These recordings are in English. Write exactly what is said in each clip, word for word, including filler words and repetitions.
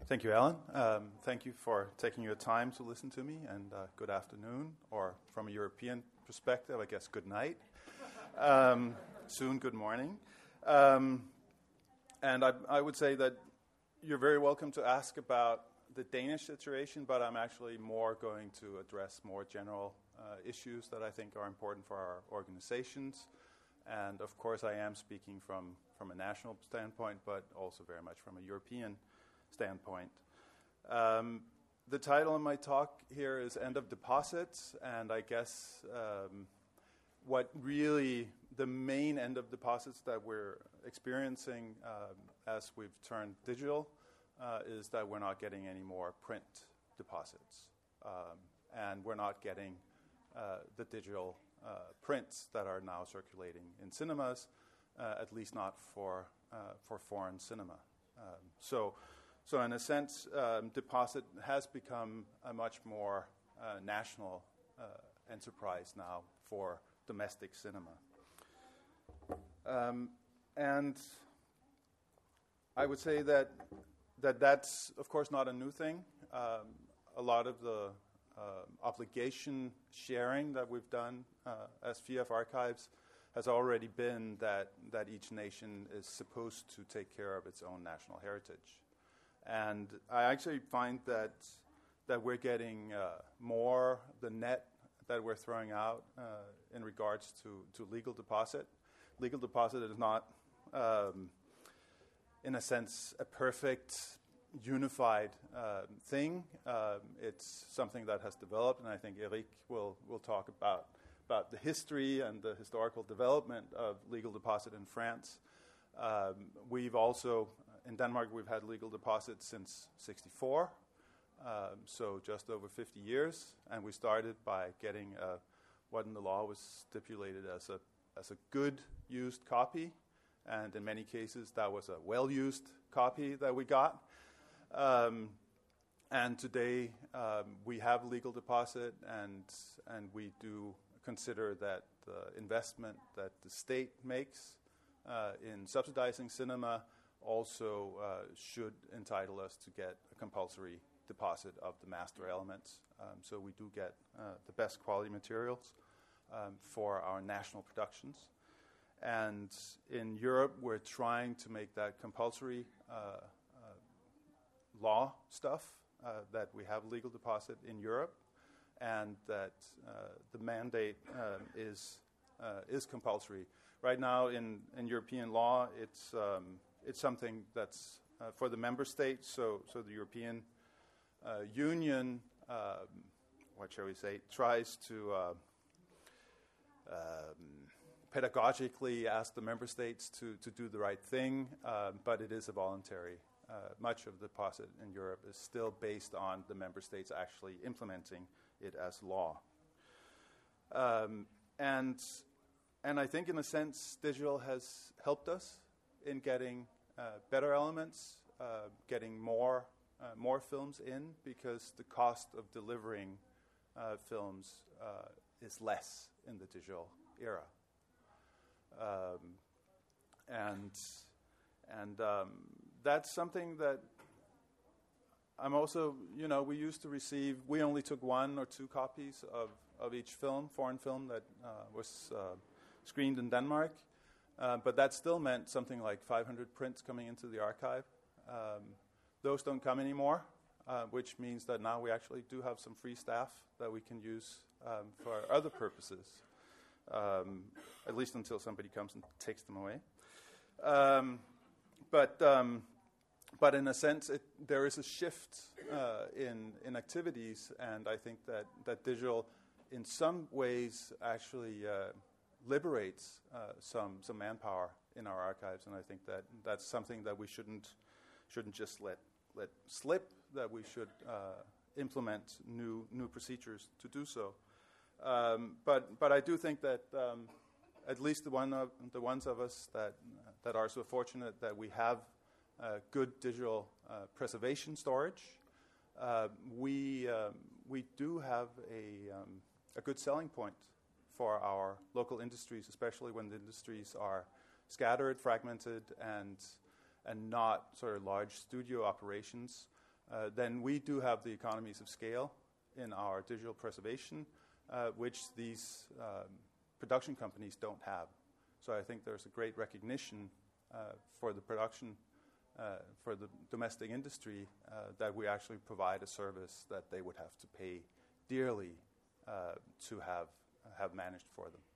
Thank you, Alan. Um, thank you for taking your time to listen to me, and uh, good afternoon, or from a European perspective, I guess good night. Um, soon, good morning. Um, and I, I would say that you're very welcome to ask about the Danish situation, but I'm actually more going to address more general uh, issues that I think are important for our organizations. And of course, I am speaking from, from a national standpoint, but also very much from a European standpoint. Um, the title of my talk here is End of Deposits, and I guess um, what really the main end of deposits that we're experiencing um, as we've turned digital uh, is that we're not getting any more print deposits, um, and we're not getting uh, the digital uh, prints that are now circulating in cinemas, uh, at least not for uh, for foreign cinema. Um, so. So in a sense, um, deposit has become a much more uh, national uh, enterprise now for domestic cinema. Um, and I would say that, that that's, of course, not a new thing. Um, a lot of the uh, obligation sharing that we've done uh, as F I A F Archives has already been that, that each nation is supposed to take care of its own national heritage. And I actually find that that we're getting uh, more the net that we're throwing out uh, in regards to, to legal deposit. Legal deposit is not, um, in a sense, a perfect, unified uh, thing. Um, it's something that has developed, and I think Eric will will talk about about the history and the historical development of legal deposit in France. Um, we've also In Denmark, we've had legal deposits since sixty-four, um, so just over fifty years. And we started by getting uh, what in the law was stipulated as a as a good used copy, and in many cases that was a well-used copy that we got. Um, and today um, we have legal deposit, and and we do consider that the investment that the state makes uh, in subsidizing cinema also uh, should entitle us to get a compulsory deposit of the master elements. Um, so we do get uh, the best quality materials um, for our national productions. And in Europe, we're trying to make that compulsory uh, uh, law stuff, uh, that we have legal deposit in Europe, and that uh, the mandate um, is uh, is compulsory. Right now in, in European law, it's um, It's something that's uh, for the member states, so so the European uh, Union, um, what shall we say, tries to uh, um, pedagogically ask the member states to, to do the right thing, uh, but it is a voluntary. Uh, much of the deposit in Europe is still based on the member states actually implementing it as law. Um, and and I think in a sense, digital has helped us in getting uh, better elements, uh, getting more uh, more films in, because the cost of delivering uh, films uh, is less in the digital era. Um, and and um, that's something that I'm also, you know, we used to receive, we only took one or two copies of, of each film, foreign film that uh, was uh, screened in Denmark. Uh, but that still meant something like five hundred prints coming into the archive. Um, those don't come anymore, uh, which means that now we actually do have some free staff that we can use um, for other purposes, um, at least until somebody comes and takes them away. Um, but um, but in a sense, it, there is a shift uh, in in activities, and I think that, that digital, in some ways, actually Uh, liberates uh, some some manpower in our archives, and I think that that's something that we shouldn't shouldn't just let let slip. That we should uh, implement new new procedures to do so. Um, but but I do think that um, at least the one of the ones of us that that are so fortunate that we have uh, good digital uh, preservation storage, uh, we um, we do have a um, a good selling point for our local industries, especially when the industries are scattered, fragmented, and and not sort of large studio operations. uh, then we do have the economies of scale in our digital preservation, uh, which these um, production companies don't have. So I think there's a great recognition uh, for the production, uh, for the domestic industry, uh, that we actually provide a service that they would have to pay dearly uh, to have have managed for them.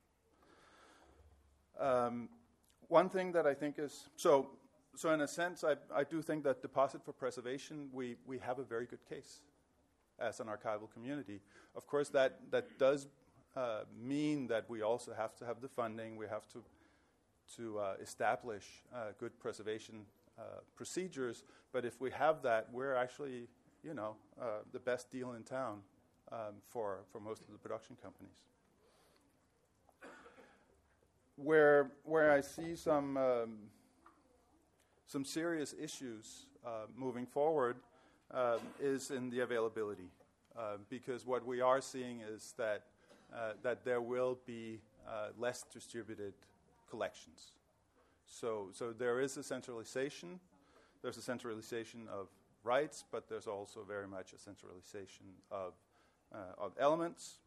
Um, one thing that I think is so. So in a sense, I, I do think that deposit for preservation, we, we have a very good case as an archival community. Of course, that, that does uh, mean that we also have to have the funding. We have to to uh, establish uh, good preservation uh, procedures. But if we have that, we're actually, you know, uh, the best deal in town um, for for most of the production companies. Where where I see some um, some serious issues uh, moving forward um, is in the availability, uh, because what we are seeing is that uh, that there will be uh, less distributed collections. So so there is a centralization. There's a centralization of rights, but there's also very much a centralization of uh, of elements.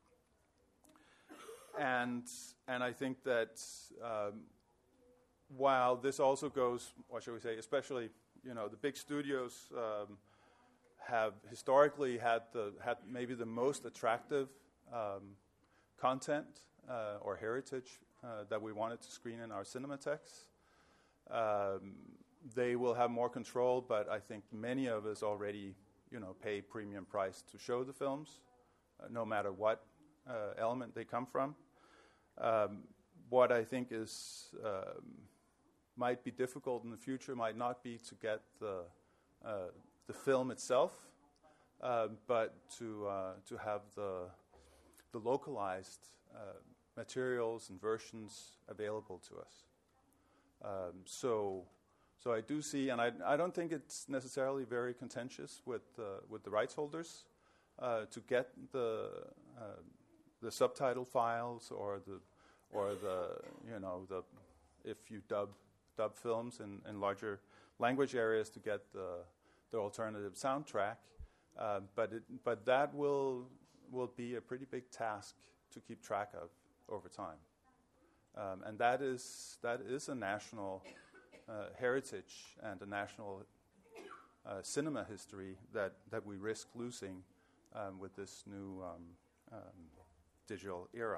And and I think that um, while this also goes, what shall we say, especially, you know, the big studios um, have historically had the had maybe the most attractive um, content uh, or heritage uh, that we wanted to screen in our cinematheques. Um, they will have more control, but I think many of us already, you know, pay premium price to show the films, uh, no matter what uh, element they come from. Um, what I think is um, might be difficult in the future might not be to get the uh, the film itself, uh, but to uh, to have the the localized uh, materials and versions available to us. Um, so so I do see, and I I don't think it's necessarily very contentious with uh, with the rights holders uh, to get the uh, the subtitle files or the or the you know the if you dub dub films in, in larger language areas to get the the alternative soundtrack, uh, but it, but that will will be a pretty big task to keep track of over time, um, and that is that is a national uh, heritage and a national uh, cinema history that, that we risk losing um, with this new um, um, digital era.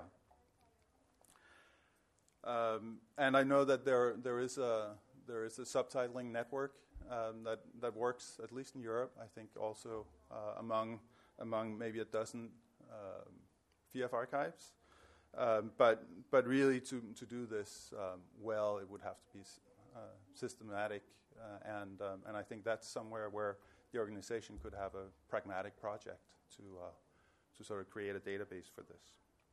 Um, and I know that there there is a there is a subtitling network um, that that works at least in Europe. I think also uh, among among maybe a dozen um, V F archives. Um, but but really to to do this um, well, it would have to be uh, systematic, uh, and um, and I think that's somewhere where the organization could have a pragmatic project to uh, to sort of create a database for this.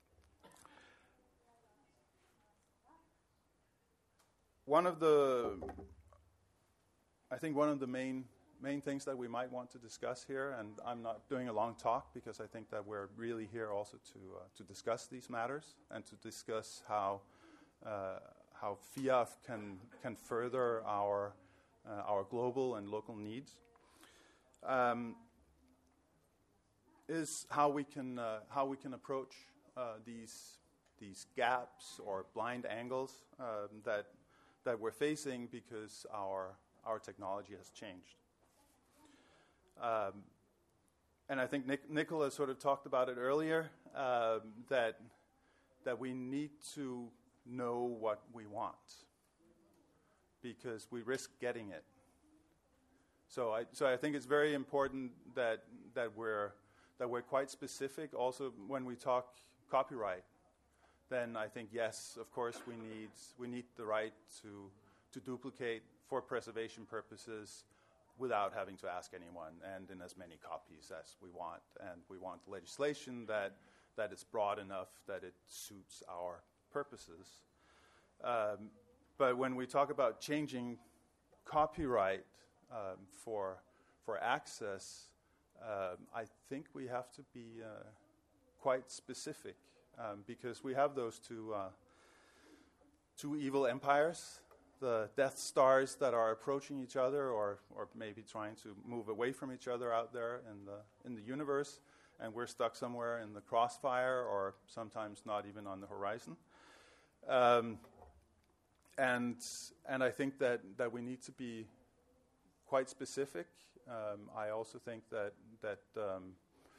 One of the, I think one of the main main things that we might want to discuss here, and I'm not doing a long talk because I think that we're really here also to uh, to discuss these matters and to discuss how uh, how F I A F can can further our uh, our global and local needs. Um, is how we can uh, how we can approach uh, these these gaps or blind angles um, that. that we're facing because our our technology has changed. Um, and I think Nic- Nicola sort of talked about it earlier, um, that that we need to know what we want because we risk getting it. So I so I think it's very important that that we're that we're quite specific also when we talk copyright. Then I think, yes, of course, we need we need the right to to duplicate for preservation purposes without having to ask anyone and in as many copies as we want. And we want legislation that, that is broad enough that it suits our purposes. Um, but when we talk about changing copyright um, for, for access, um, I think we have to be uh, quite specific. Um, because we have those two uh, two evil empires the Death Stars that are approaching each other, or or maybe trying to move away from each other out there in the in the universe, and we're stuck somewhere in the crossfire, or sometimes not even on the horizon. Um, and and I think that, that we need to be quite specific. Um, I also think that that um,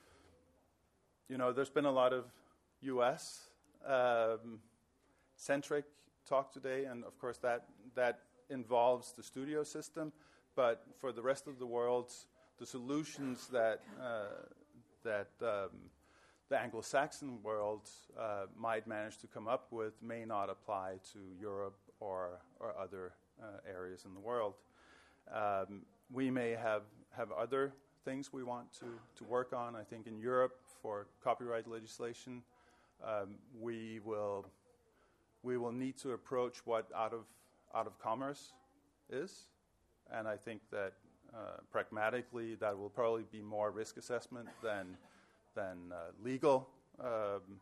you know, there's been a lot of U S um, centric talk today, and of course that that involves the studio system. But for the rest of the world, the solutions that uh, that um, the Anglo-Saxon world uh, might manage to come up with may not apply to Europe or or other uh, areas in the world. Um, we may have have other things we want to to work on. I think in Europe, for copyright legislation, um, we will we will need to approach what out of out of commerce is, and I think that uh, pragmatically that will probably be more risk assessment than than uh, legal um,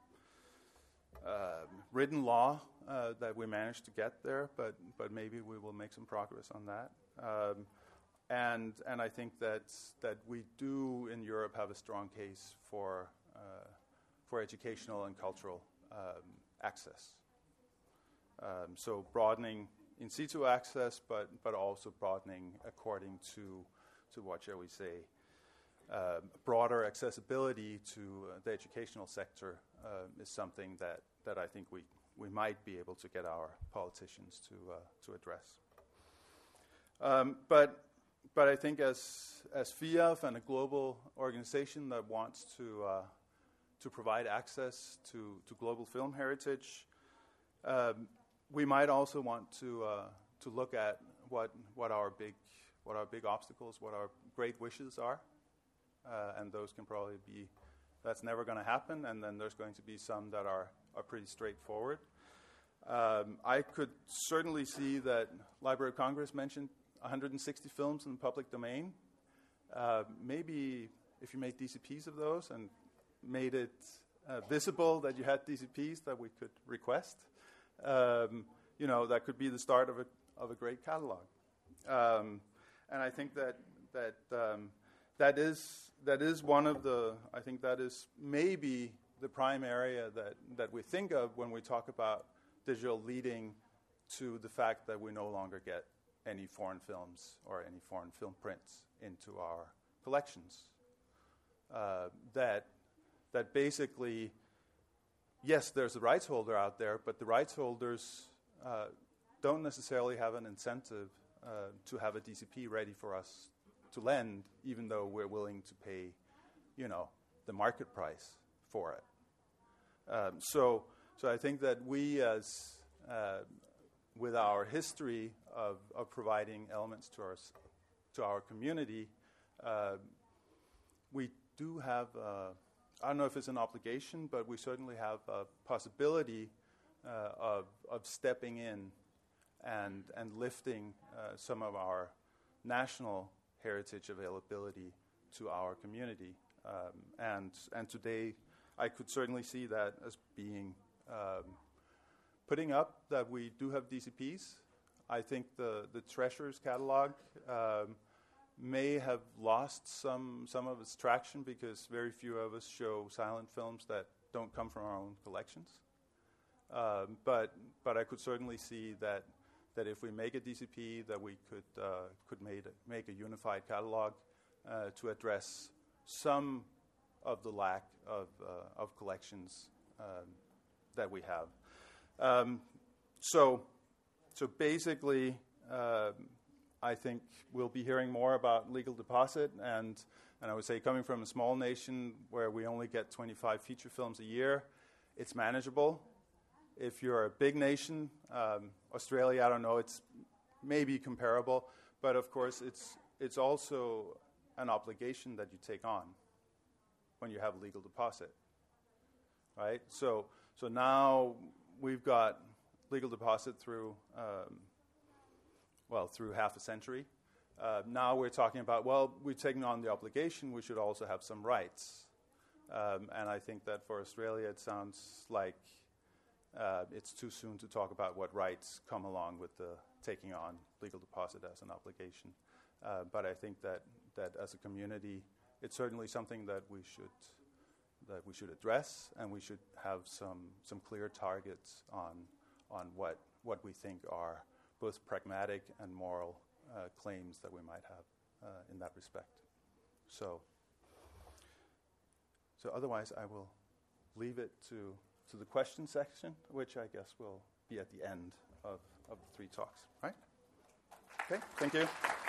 uh, written law uh, that we managed to get there, but but maybe we will make some progress on that. Um, and and I think that that we do in Europe have a strong case for uh, for educational and cultural um, access. Um, so broadening in situ access, but but also broadening according to to what shall we say, uh, broader accessibility to uh, the educational sector uh, is something that, that I think we, we might be able to get our politicians to uh, to address. Um, but but I think as as F I A F and a global organization that wants to uh, to provide access to to global film heritage, um, we might also want to uh, to look at what what our big what our big obstacles, what our great wishes are, uh, and those can probably be that's never going to happen, and then there's going to be some that are are pretty straightforward. Um, I could certainly see that Library of Congress mentioned one hundred sixty films in the public domain. Uh, maybe if you made D C Ps of those and made it uh, visible that you had D C Ps that we could request. Um, you know, that could be the start of a of a great catalog, um, and I think that that um, that is that is one of the. I think that is maybe the prime area that that we think of when we talk about digital, leading to the fact that we no longer get any foreign films or any foreign film prints into our collections. Uh, that that basically. Yes, there's a rights holder out there, but the rights holders uh, don't necessarily have an incentive uh, to have a D C P ready for us to lend, even though we're willing to pay, you know, the market price for it. Um, so, so I think that we, as uh, with our history of, of providing elements to our to our community, uh, we do have. Uh, I don't know if it's an obligation, but we certainly have a possibility uh, of of stepping in and and lifting uh, some of our national heritage availability to our community. Um, and and today, I could certainly see that as being um, putting up that we do have D C Ps. I think the the Treasures catalog. Um, may have lost some some of its traction because very few of us show silent films that don't come from our own collections. Um, but but I could certainly see that that if we make a D C P, that we could uh, could made a, make a unified catalog uh, to address some of the lack of uh, of collections um, that we have. Um, so so basically. Uh, I think we'll be hearing more about legal deposit, and and I would say coming from a small nation where we only get twenty-five feature films a year, it's manageable. If you're a big nation, um, Australia, I don't know, it's maybe comparable, but of course it's it's also an obligation that you take on when you have legal deposit, right? So so now we've got legal deposit through. Um, well, through half a century. Uh, now we're talking about, well, we've taken on the obligation, we should also have some rights. Um, and I think that for Australia it sounds like uh, it's too soon to talk about what rights come along with the taking on legal deposit as an obligation. Uh, but I think that, that as a community, it's certainly something that we should that we should address, and we should have some some clear targets on on what what we think are both pragmatic and moral uh, claims that we might have uh, in that respect. So, so otherwise, I will leave it to to the question section, which I guess will be at the end of, of the three talks. Right? Okay. Thank you.